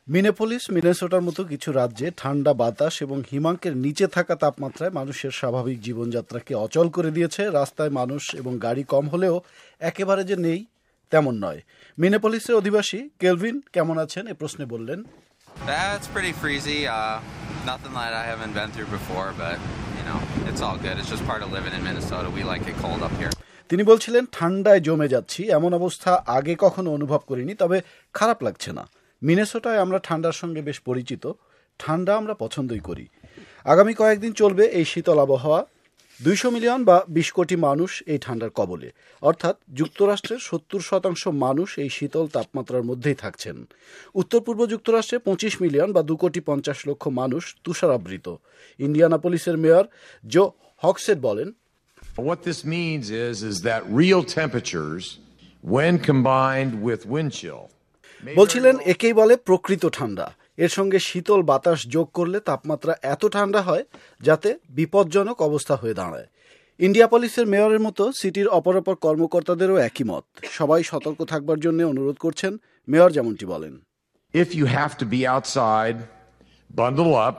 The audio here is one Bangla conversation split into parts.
মিনেপোলিস, মিনেসোটার মতো কিছু রাজ্যে ঠান্ডা বাতাস এবং হিমাঙ্কের নিচে থাকা তাপমাত্রায় মানুষের স্বাভাবিক জীবনযাত্রাকে অচল করে দিয়েছে। রাস্তায় মানুষ এবং গাড়ি কম হলেও একেবারে যে নেই তেমন নয়। মিনেপোলিসের অধিবাসী কেলভিন কেমন আছেন এ প্রশ্নে বললেন, That's pretty freezy. Nothing that I haven't been through before, but it's all good. It's just part of living in Minnesota. We like it cold up here. তিনি বলছিলেন, ঠান্ডায় জমে যাচ্ছি, এমন অবস্থা আগে কখনো অনুভব করিনি, তবে খারাপ লাগছে না। মিনেসোটায় আমরা ঠান্ডার সঙ্গে বেশ পরিচিত, ঠান্ডা আমরা পছন্দই করি। আগামী কয়েকদিন চলবে এই শীতল আবহাওয়া। 200 মিলিয়ন বা 20 কোটি মানুষ এই ঠান্ডার কবলে, অর্থাৎ যুক্তরাষ্ট্রের 70% মানুষ এই শীতল তাপমাত্রার মধ্যেই থাকছেন। উত্তর পূর্ব যুক্তরাষ্ট্রে 25 মিলিয়ন বা 2 কোটি 50 লক্ষ মানুষ তুষারাবৃত। ইন্ডিয়ানাপোলিসের মেয়র জো হকসেট বলেন, What this means is that real temperatures, when combined with wind chill, বলছিলেন একেই বলে প্রকৃত ঠান্ডা। এর সঙ্গে শীতল বাতাস যোগ করলে তাপমাত্রা এত ঠান্ডা হয় যাতে বিপজ্জনক অবস্থা হয়ে দাঁড়ায়। ইন্ডিয়াপোলিসের মেয়রের মতো সিটির অপরাপর কর্মকর্তাদেরও একই মত। সবাই সতর্ক থাকবার জন্য অনুরোধ করছেন। মেয়র যেমনটি বলেন, if you have to be outside, bundle up,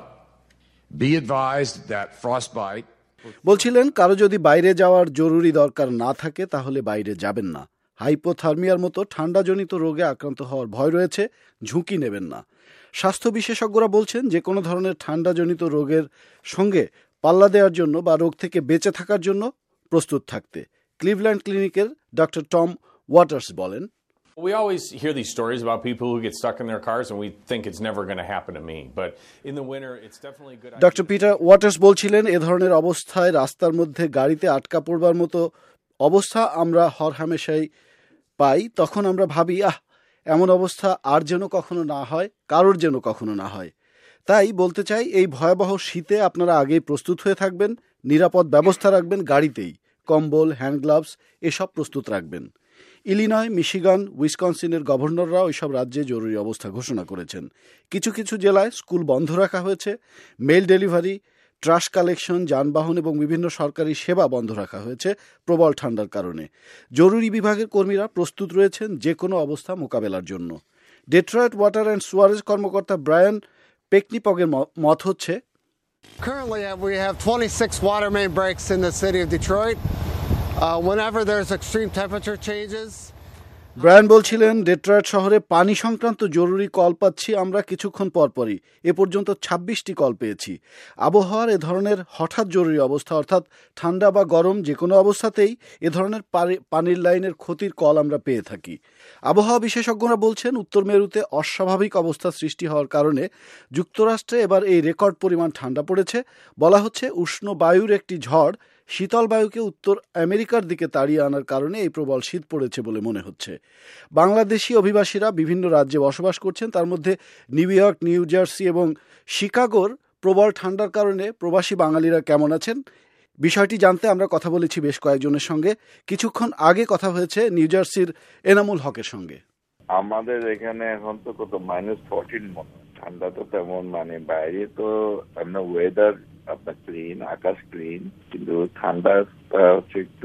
be advised that frostbite. বলছিলেন কারো যদি বাইরে যাওয়ার জরুরি দরকার না থাকে তাহলে বাইরে যাবেন না। হাইপোথার্মিয়ার মতো ঠান্ডাজনিত রোগে আক্রান্ত হওয়ার ভয় রয়েছে, ঝুঁকি নেবেন না। স্বাস্থ্য বিশেষজ্ঞরা বলছেন যে কোনো ধরনের ঠান্ডাজনিত রোগের সঙ্গে পাল্লা দেওয়ার জন্য বা রোগ থেকে বেঁচে থাকার জন্য প্রস্তুত থাকতে। ক্লিভল্যান্ড ক্লিনিকের ডক্টর টম ওয়াটার্স বলেন, We always hear these stories about people who get stuck in their cars and we think it's never going to happen to me. But in the winter, it's definitely a good idea. Doctor Peter Waters বলছিলেন, এ ধরনের অবস্থায় রাস্তার মধ্যে গাড়িতে আটকা পড়বার মতো অবস্থা আমরা হরহামেশাই পাই। তখন আমরা ভাবি, এমন অবস্থা আর যেন কখনো না হয়, কারোর যেন কখনো না হয়। তাই বলতে চাই, এই ভয়াবহ শীতে আপনারা আগেই প্রস্তুত হয়ে থাকবেন, নিরাপদ ব্যবস্থা রাখবেন, গাড়িতেই কম্বল, হ্যান্ড গ্লাভস এসব প্রস্তুত রাখবেন। ইলিনয়, মিশিগান, উইসকনসিনের গভর্নররাও এইসব রাজ্যে জরুরি অবস্থা ঘোষণা করেছেন। কিছু কিছু জেলায় স্কুল বন্ধ রাখা হয়েছে, মেল ডেলিভারি, ট্রাশ কালেকশন, যানবাহন এবং বিভিন্ন সরকারি সেবা বন্ধ রাখা হয়েছে প্রবল ঠান্ডার কারণে। জরুরি বিভাগের কর্মীরা প্রস্তুত রয়েছেন যে কোনো অবস্থা মোকাবেলার জন্য। ডেট্রয়েট ওয়াটার অ্যান্ড সুয়ারেজ কর্মকর্তা ব্রায়ান পেকনিপগের মত হচ্ছে, Currently, we have 26 water main breaks in the city of Detroit. Whenever there's extreme temperature changes, Brian বলছিলেন, ডেট্রয়েট শহরে পানি সংক্রান্ত জরুরি কল পাচ্ছি আমরা কিছুক্ষণ পরপরই। এ পর্যন্ত 26টি কল পেয়েছি। আবহাওয়ার এ ধরনের হঠাৎ জরুরি অবস্থা, অর্থাৎ ঠান্ডা বা গরম যে কোনো অবস্থাতেই এ ধরনের পানির লাইনের ক্ষতির কল আমরা পেয়ে থাকি। আবহাওয়া বিশেষজ্ঞরা বলছেন, উত্তর মেরুতে অস্বাভাবিক অবস্থা সৃষ্টি হওয়ার কারণে যুক্তরাষ্ট্রে এবার এই রেকর্ড পরিমাণ ঠান্ডা পড়েছে। বলা হচ্ছে, উষ্ণ বায়ুর একটি ঝড় শীতল বায়ুকে উত্তর আমেরিকার দিকে তাড়িয়ে আনার কারণে এই প্রবল শীত পড়েছে বলে মনে হচ্ছে। বাংলাদেশি অভিবাসীরা বিভিন্ন রাজ্যে বসবাস করছেন, তার মধ্যে নিউ ইয়র্ক, নিউ জার্সি এবং শিকাগোর প্রবল ঠান্ডার কারণে প্রবাসী বাঙালিরা কেমন আছেন বিষয়টি জানতে আমরা কথা বলেছি বেশ কয়েকজনের সঙ্গে। কিছুক্ষণ আগে কথা হয়েছে নিউ জার্সির এনামুল হকের সঙ্গে। আমাদের এখানে এখন তো কত -14 মতো, ঠান্ডা তো তেমন, বাইরে তো আপনার ওয়েদার আপনার ক্লিন, আকাশ ক্লিন, কিন্তু ঠান্ডা হচ্ছে একটু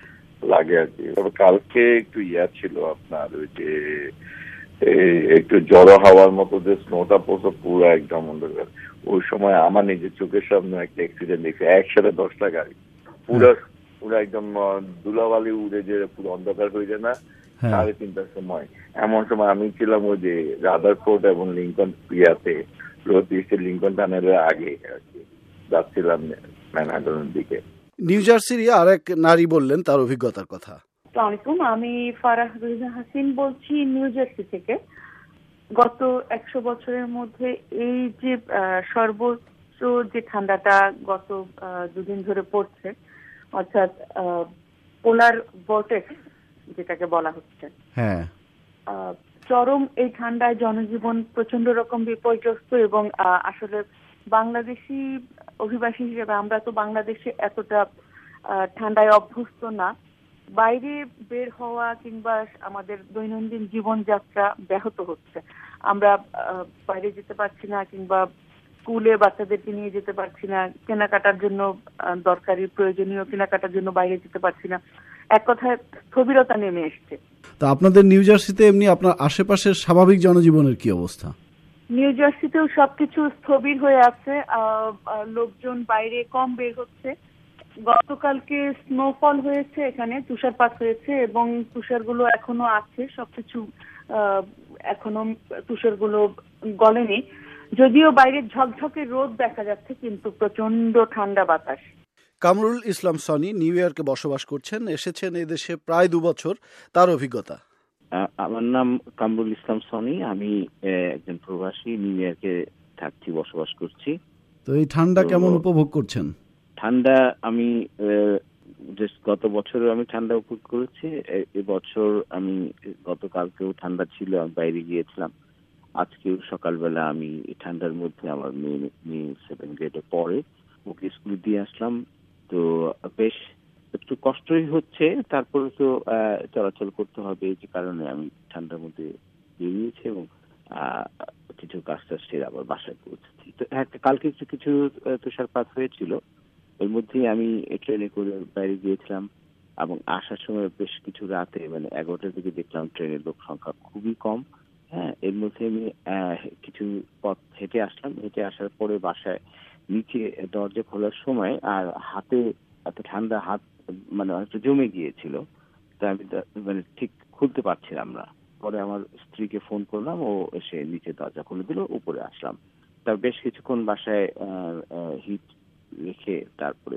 লাগে আর কি। তবে কালকে একটু ছিল আপনার ওই যে একটু জড়ো হাওয়ার মতো যে স্নোটা পড়ছে পুরো একদম অন্ধকার। ওই সময় আমার নিজের চোখের সামনে একটা অ্যাক্সিডেন্ট দেখছি, একসাথে 10টা গাড়ি পুরো একদম ধুলাবালি উড়ে যে পুরো অন্ধকার হয়ে যায় না 3:30টার সময়। এমন সময় আমি ছিলাম ওই যে রাদারফোর্ড এবং লিঙ্কন লিঙ্কন টানেলের আগে আর কি, যাচ্ছিলাম ম্যানহাটনের দিকে। নিউ জার্সির আর এক নারী বললেন তার অভিজ্ঞতার কথা। আসসালামু আলাইকুম, আমি ফারাহ হাসিন বলছি নিউ জার্সি থেকে। গত 100 বছরের মধ্যে এই যে সর্বোচ্চ যে ঠান্ডাটা গত 2 দিন ধরে পড়ছে, অর্থাৎ পোলার ভর্টেক্স যেটাকে বলা হচ্ছে, চরম এই ঠান্ডায় জনজীবন প্রচন্ড রকম বিপর্যস্ত। এবং আসলে বাংলাদেশি অভিবাসী হিসেবে আমরা তো বাংলাদেশে এতটা ঠান্ডায় অভ্যস্ত না। বাইরে বের হওয়া কিংবা আমাদের দৈনন্দিন জীবনযাত্রা ব্যাহত হচ্ছে। আমরা বাইরে যেতে পারছি না, কিংবা স্কুলে বাচ্চাদেরকে নিয়ে যেতে পারছি না, কেনাকাটার জন্য দরকারি প্রয়োজনীয় কেনাকাটার জন্য বাইরে যেতে পারছি না। এক কথায় স্থবিরতা নেমে এসছে। তা আপনাদের নিউ জার্সিতে এমনি আপনার আশেপাশের স্বাভাবিক জনজীবনের কি অবস্থা? নিউ জার্সিতেও সবকিছু স্থবির হয়ে আছে, লোকজন বাইরে কম বের হচ্ছে। গতকালকে স্নোফল হয়েছে, এখানে তুষারপাত হয়েছে এবং তুষারগুলো এখনো আছে, সবকিছু এখনো তুষারগুলো গলেনি। যদিও বাইরে ঝকঝকে রোদ দেখা যাচ্ছে, কিন্তু প্রচন্ড ঠান্ডা বাতাস। কামরুল ইসলাম সনি নিউ ইয়র্কে বসবাস করছেন, এসেছেন এই দেশে প্রায় 2 বছর। তার অভিজ্ঞতা। আমার নাম কামরুল ইসলাম সনি, আমি একজন প্রবাসী, নিউ ইয়র্কে থাকছি, বসবাস করছি। তো এই ঠান্ডা কেমন উপভোগ করছেন? ঠান্ডা আমি গত বছরও আমি ঠান্ডা উপভোগ করেছি। এবছর আমি গতকালকেও ঠান্ডা ছিল, আমি বাইরে গিয়েছিলাম। আজকেও সকালবেলা আমি ঠান্ডার মধ্যে আমার মেয়ে 7 গ্রেডে পড়ে, ওকে স্কুলে দিয়ে আসলাম। তো বেশ একটু কষ্টই হচ্ছে, তারপরে তো চলাচল করতে হবে, এই যে কারণে আমি ঠান্ডার মধ্যে বেরিয়েছি এবং কিছু কাজ সেরে আবার বাসায় পৌঁছেছি। তো কালকে কিছু তুষারপাত হয়েছিল, এর মধ্যে আমি ট্রেনে করে বাইরে গিয়েছিলাম এবং আসার সময় বেশ কিছু রাতে মানে 11টার দিকে দেখলাম ট্রেনের লোক সংখ্যা খুবই কম। হ্যাঁ, এর মধ্যে আমি কিছু পথ হেঁটে আসলাম। হেঁটে আসার পরে বাসায় নিচে দরজা খোলার সময় আর হাতে এত ঠান্ডা, হাত মানে অনেকটা জমে গিয়েছিল, তা আমি মানে ঠিক খুলতে পারছিলাম না। পরে আমার স্ত্রীকে ফোন করলাম, ও এসে নিচে দরজা খুলে দিল, উপরে আসলাম। তার বেশ কিছুক্ষণ বাসায় হিট রেখে তারপরে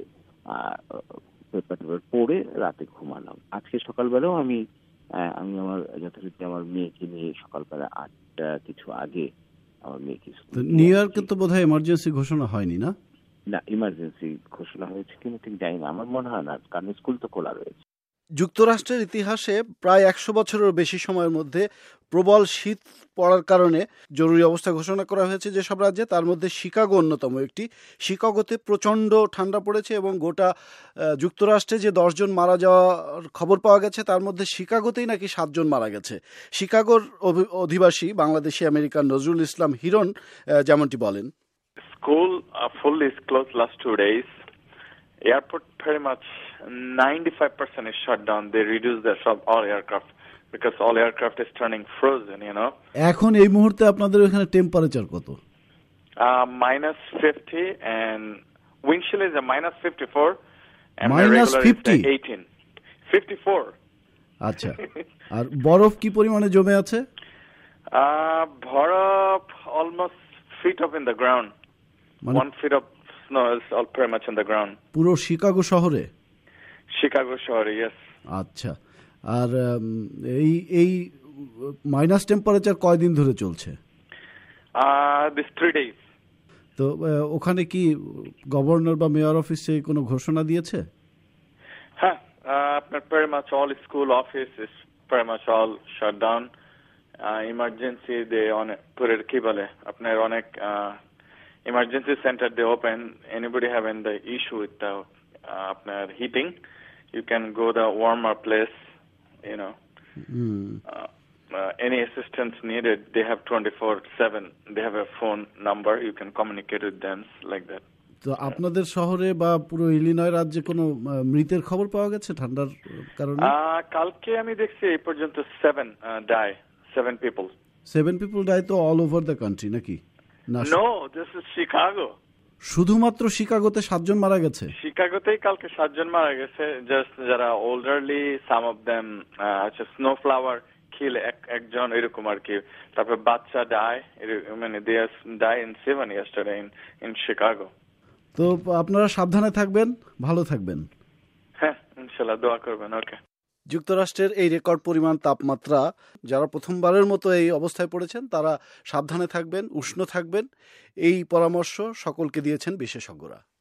পড়ে রাতে ঘুমালাম। আজকে সকালবেলাও আমি আমার যথারীতি আমার মেয়েকে নিয়ে সকালবেলা 8টা কিছু আগে আমার মেয়েকে। নিউ ইয়র্কে তো বোধহয় এমার্জেন্সি ঘোষণা হয়নি না? না, ইমার্জেন্সি ঘোষণা হয়েছে কিনা ঠিক জানি না, আমার মনে হয় না, কারণ স্কুল তো খোলা রয়েছে। যুক্তরাষ্ট্রের ইতিহাসে প্রায় 100 বছরের বেশি সময়ের মধ্যে প্রবল শীত পড়ার কারণে জরুরি অবস্থা ঘোষণা করা হয়েছে যেসব রাজ্যে, তার মধ্যে শিকাগো অন্যতম একটি। শিকাগোতে প্রচণ্ড ঠান্ডা পড়েছে এবং গোটা যুক্তরাষ্ট্রে যে 10 জন মারা যাওয়ার খবর পাওয়া গেছে, তার মধ্যে শিকাগোতেই নাকি 7 জন মারা গেছে। শিকাগোর অধিবাসী বাংলাদেশি আমেরিকান নজরুল ইসলাম হিরণ যেমনটি বলেন। School fully is closed last 2 days. Airport pretty much 95% is shut down. They reduced all aircraft because all aircraft is turning frozen, you know. এখন এই মুহূর্তে আপনাদের ওখানে টেম্পারেচার কত? -50 and wind chill is a -54 and -50 18 54. আচ্ছা, আর বরফ কি পরিমাণে জমে আছে? বরফ almost feet up in the ground. 1 feet of snow is all pretty much in the ground. পুরো শিকাগো শহরে? শিকাগো শহরে, yes. আচ্ছা, আর এই মাইনাস টেম্পারেচার কয়দিন ধরে চলছে? This 3 days. তো ওখানে কি গভর্নর বা মেয়র অফিসে কোনো ঘোষণা দিয়েছে? হ্যাঁ, আপনার pretty much all school office is pretty much all shut down. Emergency they on put it কি বলে আপনার অনেক emergency center they open. Anybody having the issue with the আপনার heating, you can go the warmer place, you know. Any assistance needed, they have 24/7. They have a phone number, you can communicate with them like that. তো আপনাদের শহরে বা পুরো ইলিনয় রাজ্যে কোনো মৃতের খবর পাওয়া গেছে ঠান্ডার কারণে? কালকে আমি দেখছি এই পর্যন্ত 7 people. 7 people die তো অল ওভার দ্য কান্ট্রি নাকি? No, this is Chicago. শুধুমাত্র শিকাগোতে 7 জন মারা গেছে? শিকাগোতেই কালকে 7 জন মারা গেছে। জাস্ট যারা elderly, some of them snow flower kill একজন এরকম আর কি। তারপর বাচ্চা ডাই, মানে they die in 7 yesterday in Chicago. তো আপনারা সাবধানে থাকবেন, ভালো থাকবেন। হ্যাঁ, ইনশাআল্লাহ দোয়া করবেন। ওকে। যুক্তরাষ্ট্রের এই রেকর্ড পরিমাণ তাপমাত্রা, যারা প্রথমবারের মতো এই অবস্থায় পড়েছেন তারা সাবধানে থাকবেন, উষ্ণ থাকবেন, এই পরামর্শ সকলকে দিয়েছেন বিশেষজ্ঞরা।